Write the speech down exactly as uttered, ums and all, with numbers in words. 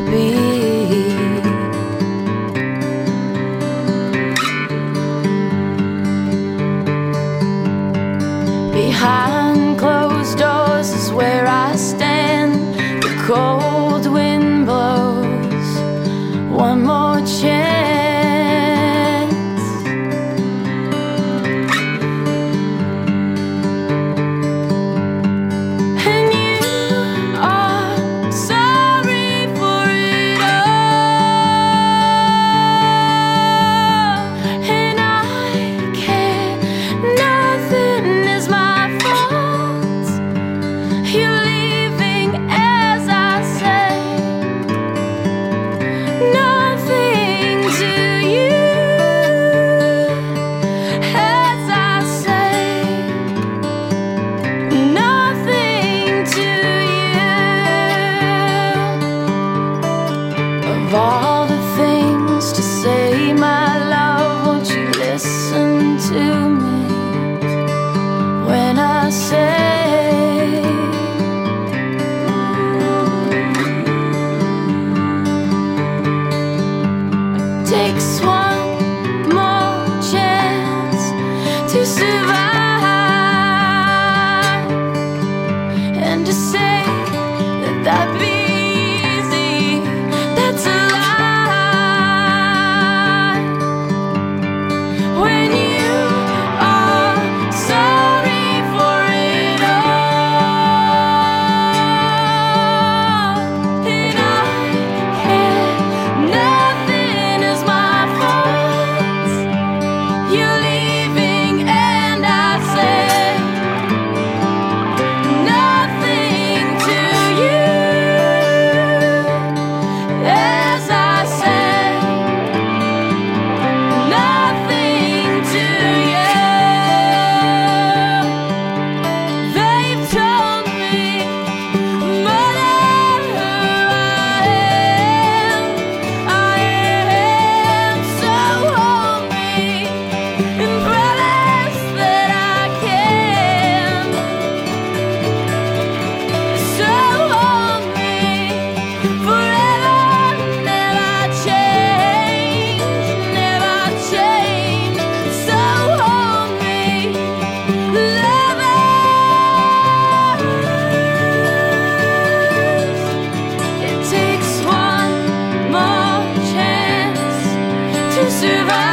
be. Behind closed doors is where I stand. The cold wind blows. One more chance. And you are sorry for it all. And I care. Nothing is my fault. You're leaving as I say. Nothing to you as I say. Nothing to you. Of all the things to say, my love, won't you listen to me when I say takes one more chance to survive, and to say that that'd be easy, that's a lie. When you are sorry for it all, and I care. Nothing is my fault. You're leaving and I say nothing to you as I say nothing to you. They've told me mother I am. I am so hungry and promise that I can. So hungry forever, never change, never change. So hungry, lovers. It takes one more chance to survive.